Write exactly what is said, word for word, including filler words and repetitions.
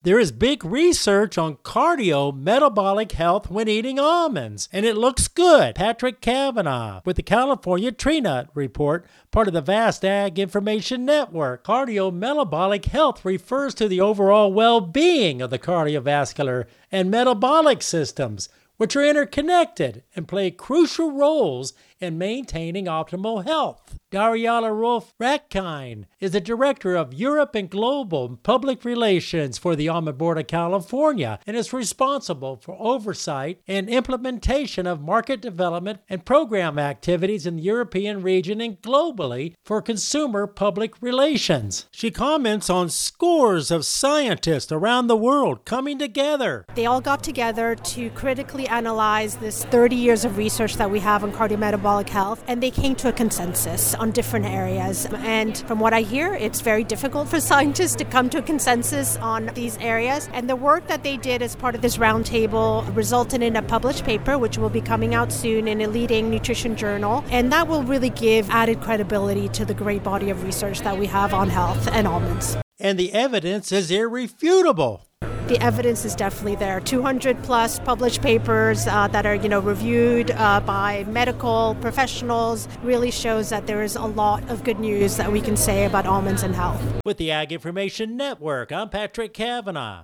There is big research on cardiometabolic health when eating almonds, and it looks good. Patrick Kavanagh with the California Tree Nut Report, part of the Vast Ag Information Network. Cardiometabolic health refers to the overall well-being of the cardiovascular and metabolic systems, which are interconnected and play crucial roles in maintaining optimal health. Dariala Rolf-Ratkine is the Director of Europe and Global Public Relations for the Almond Board of California and is responsible for oversight and implementation of market development and program activities in the European region and globally for consumer public relations. She comments on scores of scientists around the world coming together. They all got together to critically analyze this thirty years of research that we have on cardiometabolic health, and they came to a consensus on different areas. And from what I hear, it's very difficult for scientists to come to a consensus on these areas. And the work that they did as part of this roundtable resulted in a published paper, which will be coming out soon in a leading nutrition journal. And that will really give added credibility to the great body of research that we have on health and almonds. And the evidence is irrefutable. The evidence is definitely there. two hundred plus published papers uh, that are, you know, reviewed uh, by medical professionals really shows that there is a lot of good news that we can say about almonds and health. With the Ag Information Network, I'm Patrick Kavanagh.